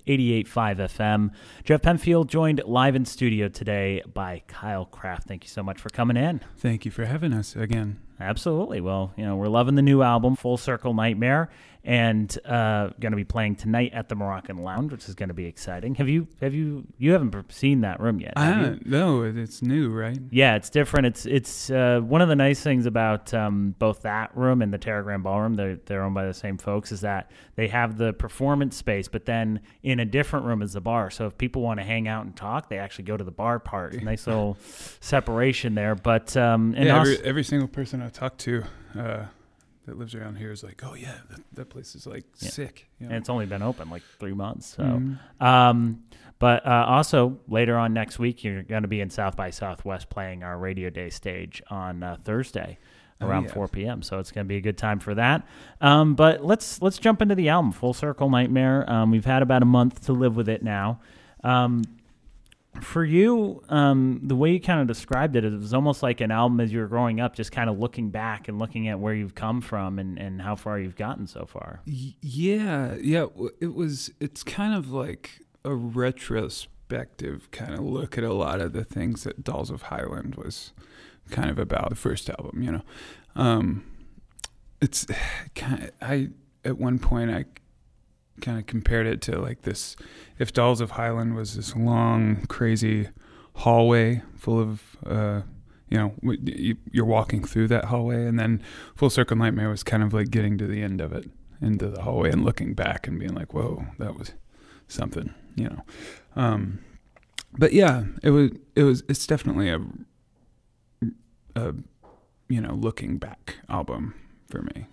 88.5 FM. Jeff Penfield joined live in studio today by Kyle Craft. Thank you so much for coming in. Thank you for having us again. Absolutely. Well, we're loving the new album, Full Circle Nightmare, and going to be playing tonight at the Moroccan Lounge, which is going to be exciting. You haven't seen that room yet? No, it's new, right? Yeah, it's different. It's one of the nice things about both that room and the Terragram Ballroom. They're owned by the same folks. Is that they have the performance space, but then in a different room is the bar. So if people want to hang out and talk, they actually go to the bar part. Nice little separation there. But every single person I talk to that lives around here is like, oh yeah, that place is like sick. And it's only been open like 3 months. So, but also later on next week, you're going to be in South by Southwest playing our Radio Day stage on Thursday around 4 p.m. So it's going to be a good time for that. But let's jump into the album, Full Circle Nightmare. We've had about a month to live with it now. For you, the way you kind of described it, it was almost like an album as you were growing up, just kind of looking back and looking at where you've come from and how far you've gotten so far. Yeah. It's kind of like a retrospective kind of look at a lot of the things that Dolls of Highland was kind of about, the first album, It's kind of, at one point I kind of compared it to like this, if Dolls of Highland was this long, crazy hallway full of, you're walking through that hallway, and then Full Circle Nightmare was kind of like getting to the end of it, into the hallway, and looking back and being like, whoa, that was something, But yeah, it's definitely a looking back album for me.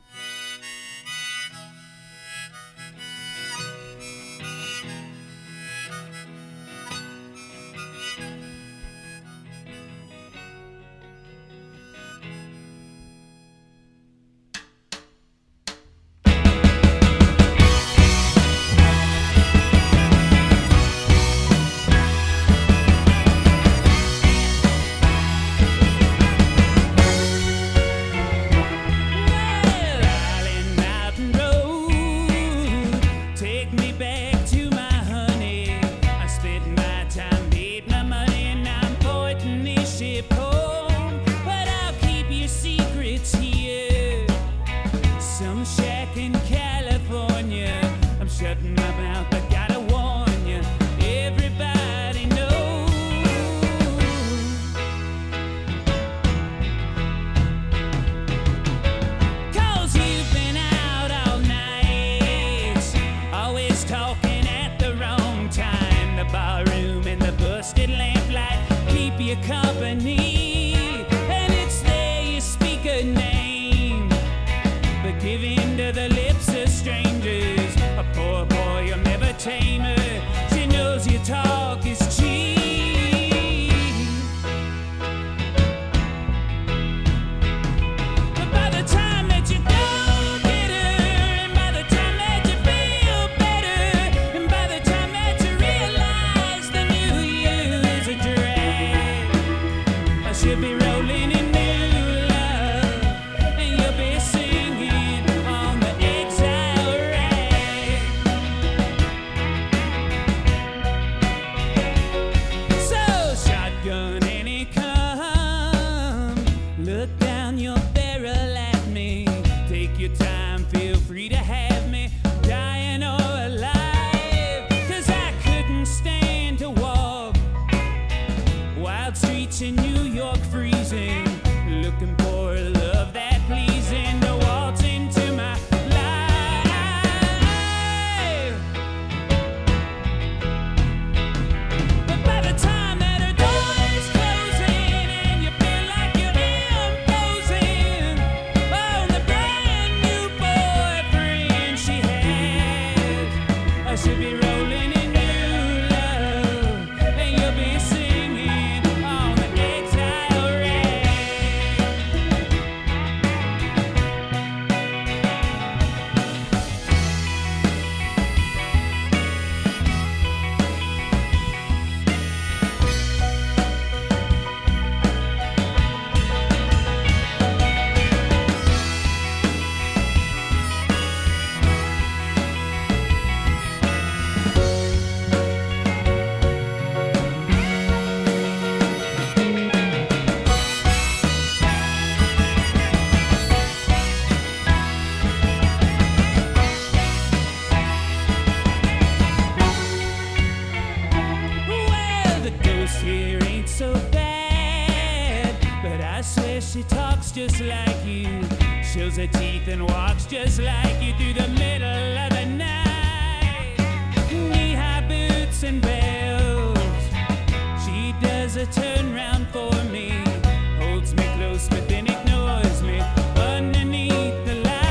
just like you, shows her teeth and walks just like you through the middle of the night. Knee-high boots and bells, she does a turnaround for me, holds me close but then ignores me underneath the light.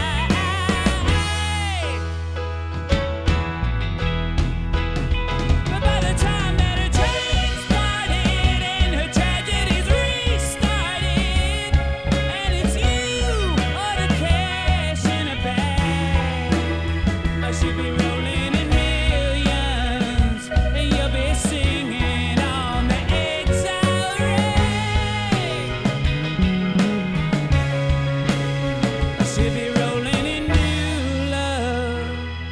But by the time that her train started and her tragedies restarted, and it's you or the cash in a bag, I should be rolling in millions and you'll be singing on the exile rate. I should be rolling in new love.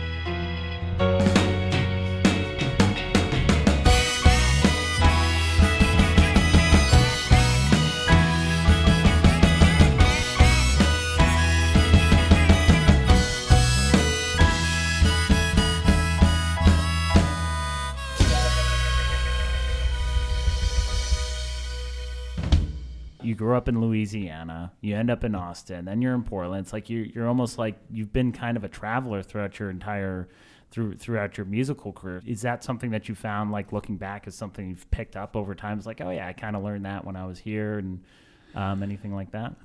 You grew up in Louisiana, you end up in Austin, then you're in Portland. It's like you're almost like you've been kind of a traveler throughout your entire throughout your musical career. Is that something that you found, like looking back, is something you've picked up over time? It's like, oh yeah, I kind of learned that when I was here, and anything like that?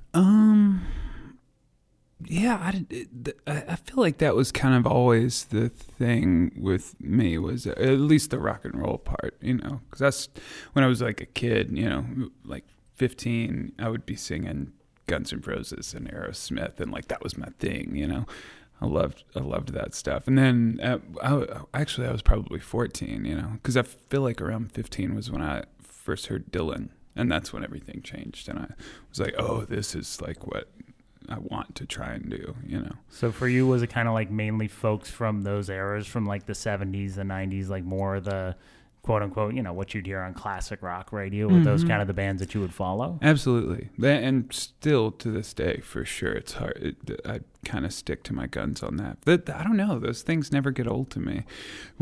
Yeah, I feel like that was kind of always the thing with me, was at least the rock and roll part, you know, because that's when I was like a kid, you know, like 15, I would be singing Guns N' Roses and Aerosmith, and like that was my thing, you know. I loved that stuff. And then I was probably 14, you know, because I feel like around 15 was when I first heard Dylan, and that's when everything changed, and I was like, oh, this is like what I want to try and do, you know. So for you, was it kind of like mainly folks from those eras, from like the 70s, the 90s, like more the quote unquote, you know, what you'd hear on classic rock radio, with those kind of the bands that you would follow? Absolutely. And still to this day, for sure, it's hard. I kind of stick to my guns on that. But I don't know. Those things never get old to me,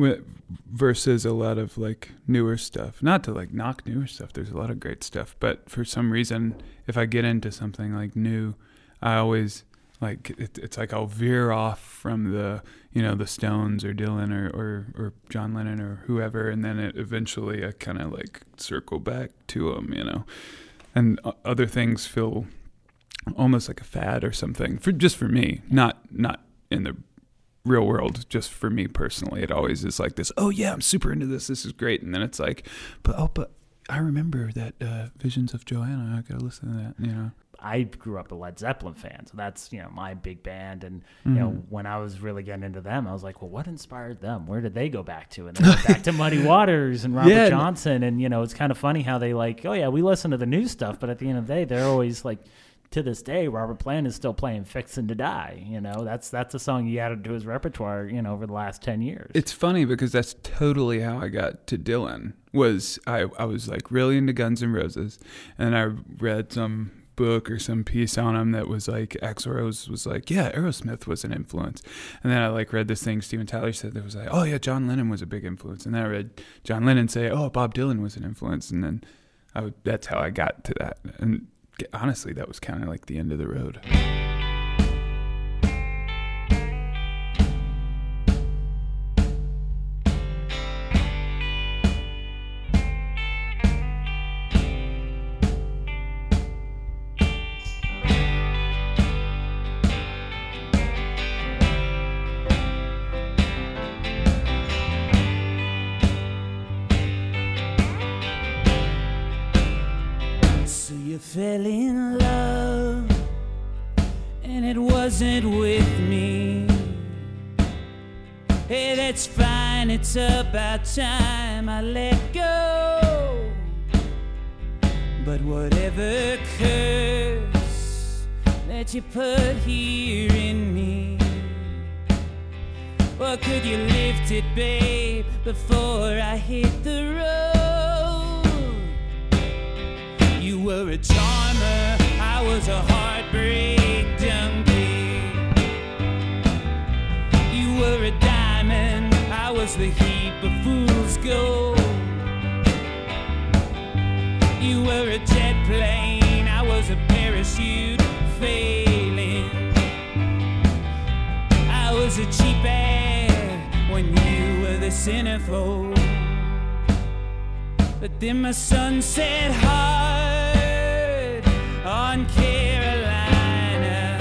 versus a lot of like newer stuff. Not to like knock newer stuff. There's a lot of great stuff. But for some reason, if I get into something like new, I always like it's like I'll veer off from the, you know, the Stones or Dylan or John Lennon or whoever, and then eventually I kind of like circle back to them, you know. And other things feel almost like a fad or something for me, not in the real world, just for me personally. It always is like this, oh yeah, I'm super into this is great, and then it's like, but I remember that Visions of Joanna, I gotta listen to that, you know. I grew up a Led Zeppelin fan, so that's, you know, my big band. And, you know, when I was really getting into them, I was like, well, what inspired them? Where did they go back to? And they went back to Muddy Waters and Robert Johnson. And, you know, it's kind of funny how they like, oh, yeah, we listen to the new stuff. But at the end of the day, they're always like, to this day, Robert Plant is still playing Fixin' to Die. You know, that's a song he added to his repertoire, you know, over the last 10 years. It's funny because that's totally how I got to Dylan. I was like really into Guns N' Roses, and I read some book or some piece on him that was like Axl Rose was like, yeah, Aerosmith was an influence. And then I like read this thing Steven Tyler said that was like, oh yeah, John Lennon was a big influence. And then I read John Lennon say, oh, Bob Dylan was an influence. And then that's how I got to that. And honestly, that was kind of like the end of the road. Fell in love, and it wasn't with me. Hey, that's fine, it's about time I let go. But whatever curse that you put here in me, or could you lift it, babe, before I hit the road? You were a charmer, I was a heartbreak junkie. You were a diamond, I was the heap of fool's gold. You were a jet plane, I was a parachute failing. I was a cheap ad when you were the centerfold. But then my son said hard on Carolina,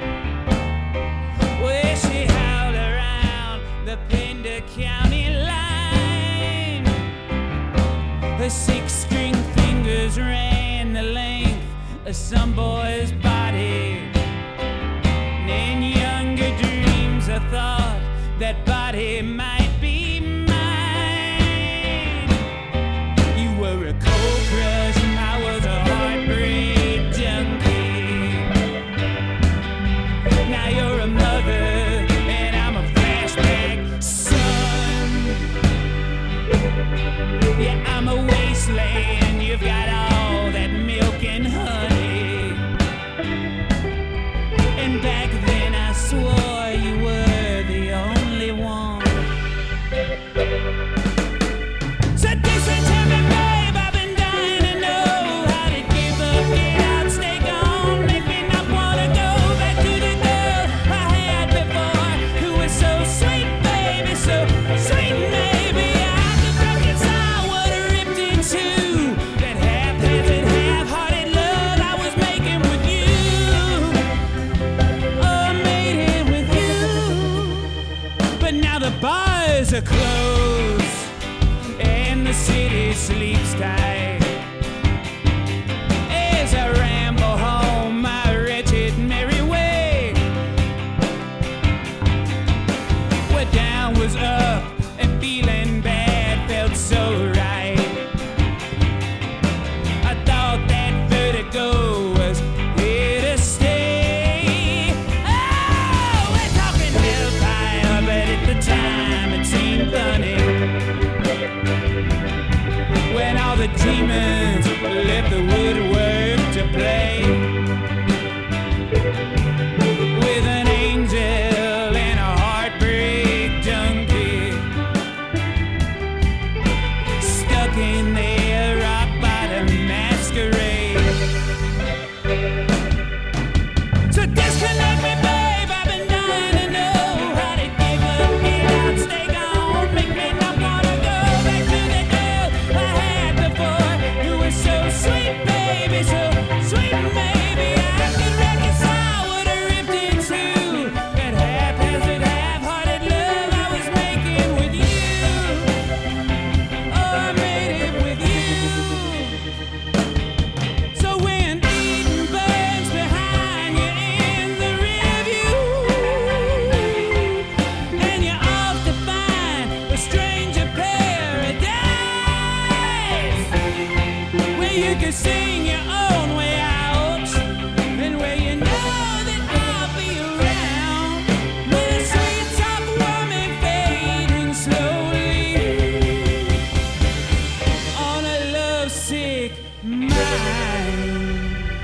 where she howled around the Pender County line. Her 6-string fingers ran the length of some boy's body. And in younger dreams I thought that body might be mine. You were a cold crush and I was a heartbreak junkie. Now you're a mother and I'm a flashback son. Yeah, I'm a wasteland, you've got all that milk and honey. And back then I swore you were the only one. So listen to me, babe, I've been dying to know how to give up, get out, stay gone. Make me not wanna go back to the girl I had before, who was so sweet, baby, so sweet, maybe I could reconcile what I ripped into. That half-hearted, half-hearted love I was making with you. Oh, made it with you. But now the bars are closed and the city sleeps tight. As I ramble home my wretched merry way, where down was up and feeling bad felt so right. I thought that vertigo was here to stay. Oh, we're talking hellfire, but at the time it seemed funny when all the demons left the woodwork to play with an angel and a heartbreak junkie stuck in their rock bottom masquerade. So disconnect me, babe, I've been dying to know how to give up, get out, stay gone. Make me not wanna go back to the girl I had before, who was so sweet, baby, so sweet, maybe I could reconcile what I ripped into. That haphazard, half-hearted love I was making with you. Oh, I made it with you. So when Eden burns behind you in the rearview, and you're off to find a stranger paradise, where you can sing your own way out, and where you know that I'll be around, with a sweet soft woman fading slowly on a lovesick mind.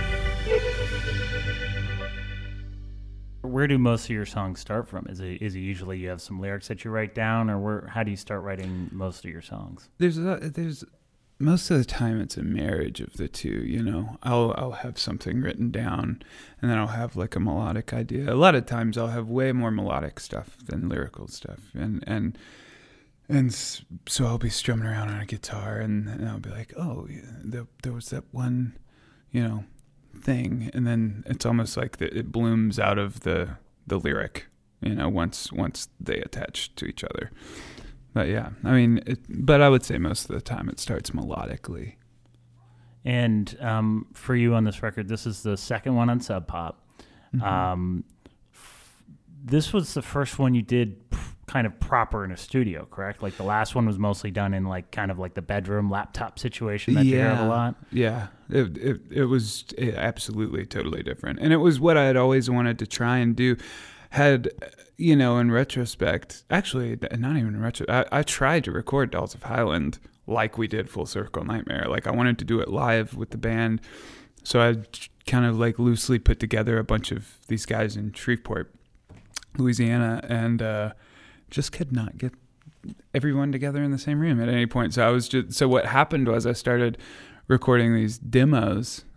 Where do most of your songs start from? Is it usually you have some lyrics that you write down, or how do you start writing most of your songs? There's most of the time it's a marriage of the two, you know. I'll have something written down and then I'll have like a melodic idea. A lot of times I'll have way more melodic stuff than lyrical stuff. And so I'll be strumming around on a guitar and I'll be like, oh, yeah, there was that one, you know, thing. And then it's almost like it blooms out of the lyric, you know, once they attach to each other. But yeah, I mean, but I would say most of the time it starts melodically. And for you on this record, this is the second one on Sub Pop. Mm-hmm. This was the first one you did kind of proper in a studio, correct? Like the last one was mostly done in like kind of like the bedroom laptop situation that you hear of a lot. Yeah, it was absolutely totally different, and it was what I had always wanted to try and do. Had, you know, in retrospect, actually, not even in retrospect, I tried to record Dolls of Highland like we did Full Circle Nightmare. Like I wanted to do it live with the band. So I kind of like loosely put together a bunch of these guys in Shreveport, Louisiana, and just could not get everyone together in the same room at any point. So what happened was I started recording these demos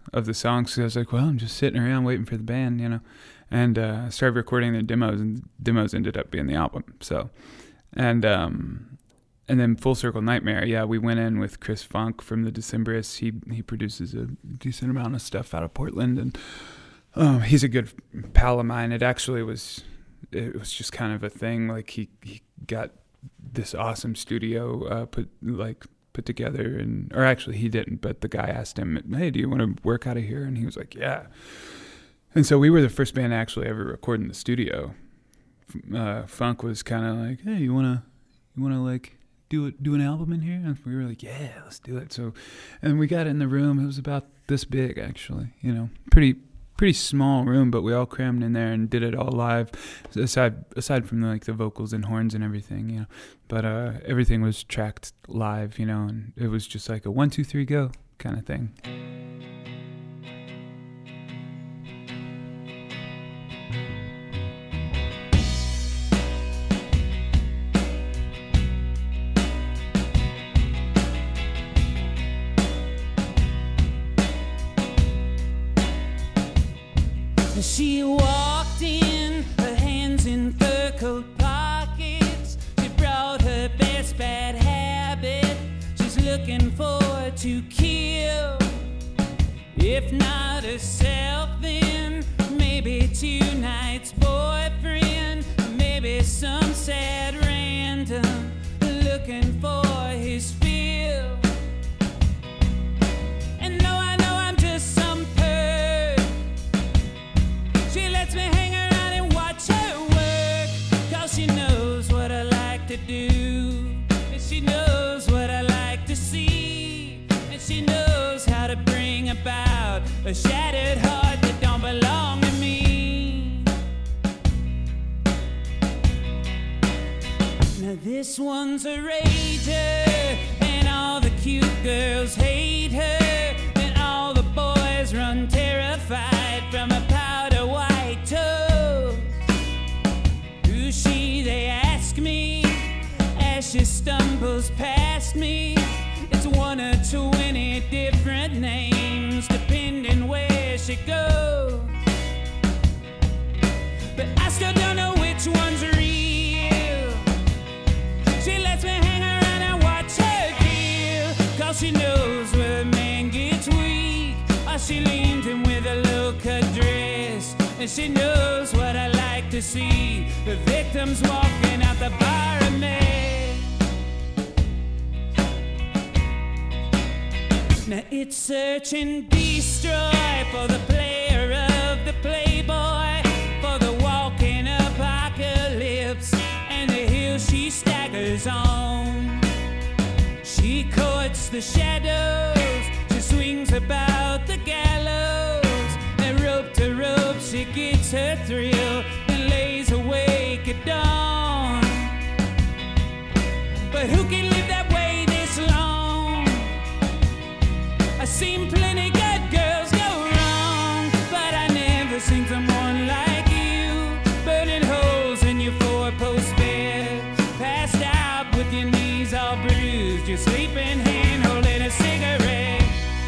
of the songs. So I was like, well, I'm just sitting around waiting for the band, and I started recording the demos, and demos ended up being the album. So, and then Full Circle Nightmare. Yeah, we went in with Chris Funk from the Decemberists. He produces a decent amount of stuff out of Portland, and he's a good pal of mine. It was just kind of a thing. Like he got this awesome studio put together, or actually he didn't, but the guy asked him, hey, do you want to work out of here? And he was like, yeah. And so we were the first band to actually ever record in the studio. Funk was kind of like, hey, you want to like do an album in here? And we were like, yeah, let's do it. So, and we got in the room. It was about this big, actually, pretty small room, but we all crammed in there and did it all live, aside from like the vocals and horns and everything, but everything was tracked live, and it was just like a 1, 2, 3, go kind of thing. She walked in, her hands in fur coat pockets. She brought her best bad habit. She's looking forward to kill. If not herself, then maybe tonight's boyfriend. Maybe some sad random looking for his fill. And no, I know I'm just some perv. She lets me hang around and watch her work, 'cause she knows what I like to do, and she knows what I like to see, and she knows how to bring about a shattered heart that don't belong to me. Now this one's a rager, and all the cute girls hate her, and all the boys run terrified from a powder white toes. Who's she, they ask me, as she stumbles past me. It's 1 or 20 different names, depending where she goes. But I still don't know which one's real. She lets me hang around and watch her kill, 'cause she knows where a man gets weak, or she leans him with a low-cut dress. And she knows what I like to see, the victims walking out the bar of me. Now it's search and destroy for the player of the Playboy, for the walking apocalypse, and the hill she staggers on. She courts the shadows, she swings about the gallows, and rope to rope she gets her thrill, and lays awake at dawn. But who can live that way this long? I've seen plenty good girls go wrong, but I never seen someone like you, burning holes in your four-post bed, passed out with your knees all bruised, your sleeping hand holding a cigarette.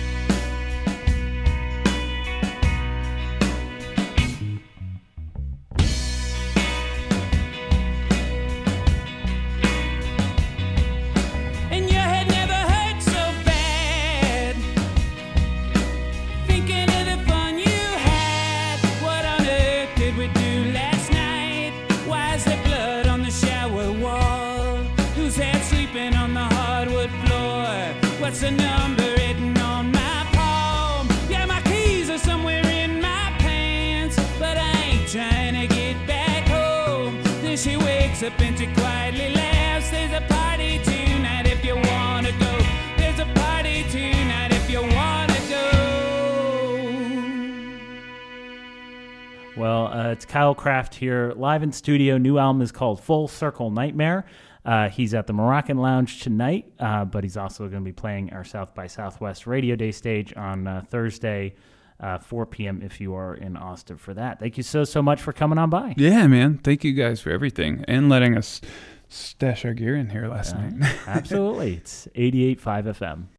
And your head never hurt so bad, thinking of the fun you had. What on earth did we do last night? Why is there blood on the shower wall? Who's had sleeping on the hardwood floor? What's the number written on my palm? Yeah, my keys are somewhere in my pants, but I ain't trying to get back home. Then she wakes up and she quietly laughs. There's a party tonight if you wanna go. There's a party tonight if you wanna go. Well, it's Kyle Kraft here, live in studio. New album is called Full Circle Nightmare. He's at the Moroccan Lounge tonight, but he's also going to be playing our South by Southwest Radio Day stage on Thursday, 4 p.m. if you are in Austin for that. Thank you so much for coming on by. Yeah, man. Thank you guys for everything and letting us stash our gear in here last night. Absolutely. It's 88.5 FM.